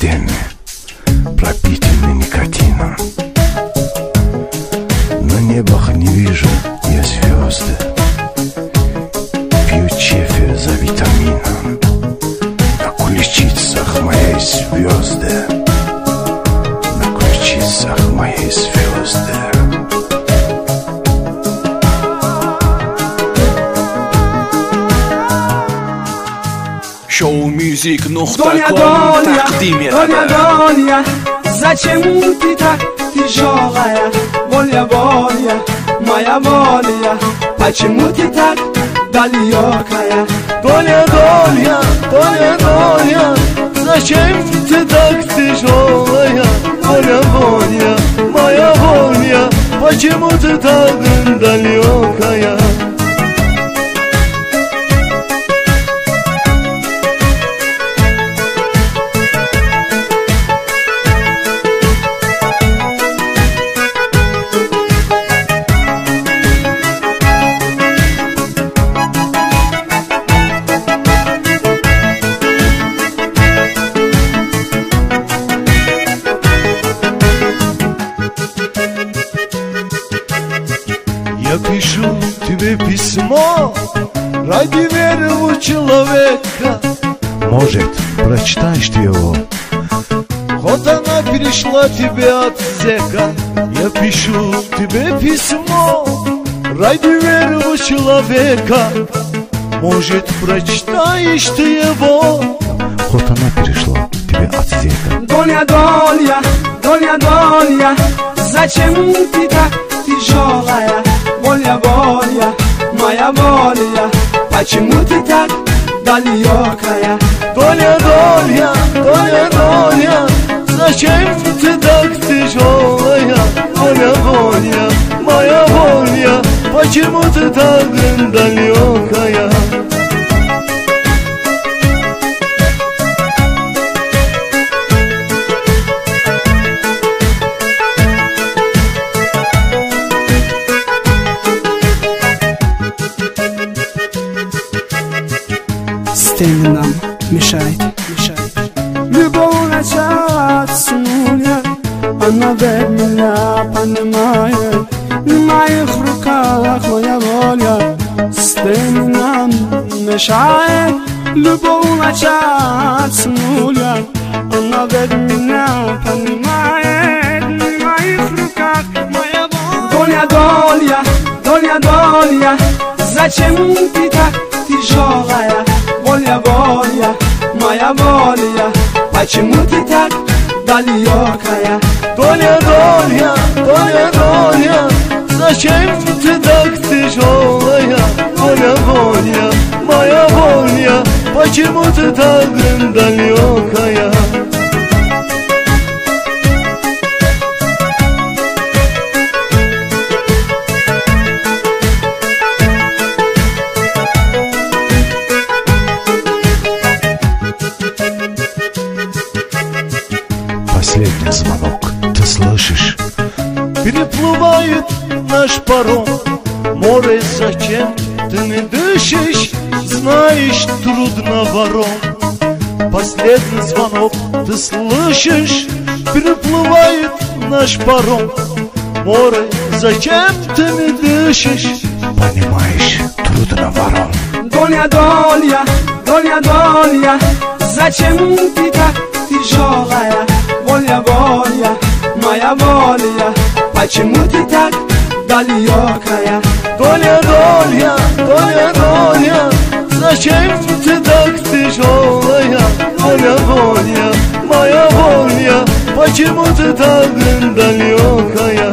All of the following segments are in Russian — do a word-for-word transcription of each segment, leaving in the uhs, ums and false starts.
стены пропитаны никотином. На небах не вижу я звезды, пью чефир за витамином. На ключицах моей звезды, на ключицах моей звезды. Шоу Music нуқта ком тақдим етadi. Доня, зачем ты так тяжелая? Воля, воля, моя воля, почему ты так далекая? Доня, доня, доня, доня, зачем ты так тяжелая? Воля, воля, моя воля, почему ты так далекая? Я пишу тебе письмо ради верного человека. Может, прочитаешь ты его? Вот она перешла тебя от зека. Я пишу тебе письмо ради верного человека. Может, прочитаешь ты его? Вот она перешла тебе от зека. Доня, доня, доня, доня, зачем ты так тяжелая? Воля, воля, моя воля, почему ты так далекая? Доня, доня, доня, доня, зачем ты так тяжелая? Воля, воля, моя воля, почему ты так далекая? Стены нам мешает, мешает. Любовь начать с нуля, она ведь меня понимает. В моих руках моя воля, стены нам мешает. Любовь начать с нуля, она ведь меня понимает. В моих руках моя воля. Доня, доня, доня, доня, зачем ты так тяжелая? Воля, воля, моя воля, почему ты так далекая? Доня, доня, доня, доня, зачем ты так тяжелая? Воля, воля, моя воля, почему ты так далекая? Последний звонок, ты слышишь? Переплывает наш паром, море, зачем ты не дышишь? Знаешь, трудно вором. Последний звонок, ты слышишь? Переплывает наш паром, море, зачем ты не дышишь? Понимаешь, трудно вором. Доня, доня, доня, доня, зачем ты так тяжелая? Воля, воля, моя воля, почему ты так далекая? Доня, доня, доня, доня, зачем ты так тяжелая? Воля, воля, моя воля, почему ты так далекая?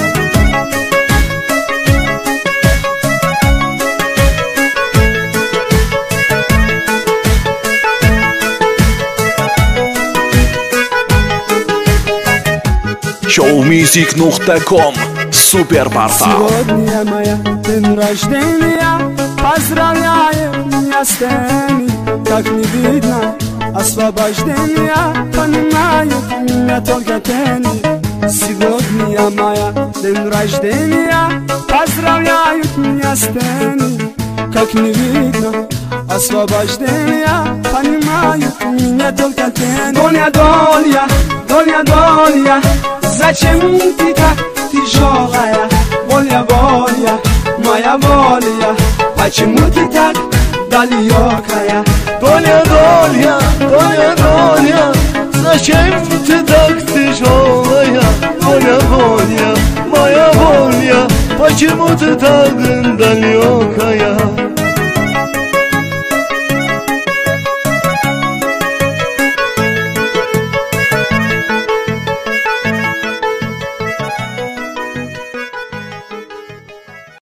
Шоу Music нуқта ком суперпортал. Сегодня моя день рождения, поздравляю меня с теми, как не видно освобождения, понимают меня только тени. Сегодня моя день рождения, поздравляют меня с теми, как не видно освобождения понимают меня только ты. Доля, доля, доля, доля, зачем ты так тяжелая? Воля, воля, моя воля, почему ты так далекая? Доля, доля, доля, доля, зачем ты так тяжелая? Воля, воля, моя воля, почему ты так далекая?